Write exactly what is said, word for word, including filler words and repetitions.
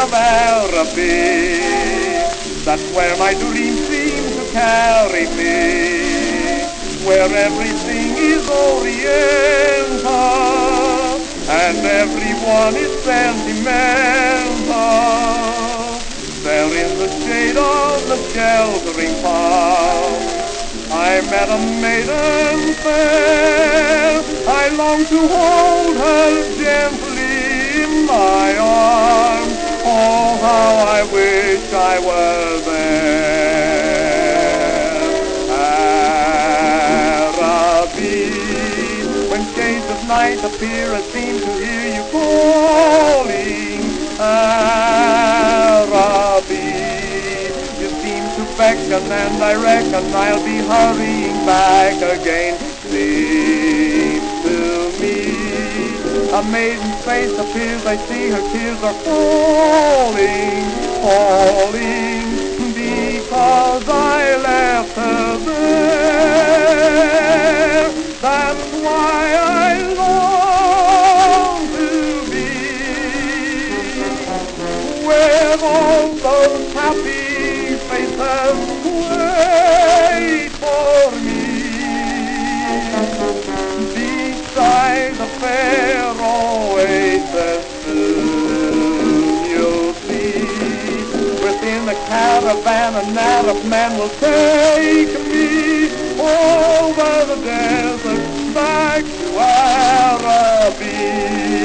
of Araby. That's where my dreams seem to carry me, where everything is oriental and everyone is sentimental. There in the shade of the sheltering palm, I met a maiden fair. I long to hold her gently in my arms. Oh, how I wish I were there. Araby, when shades of night appear, I seem to hear you calling. Araby, you seem to beckon, and I reckon I'll be hurrying back again. Seems to me a maiden's face appears, I see her tears are falling, falling, because I left her there. That's why I long to be with all those happy faces wait for me, beside the fair oasis. Soon you'll see, within the caravan an Arab man will take me over the desert back to Araby.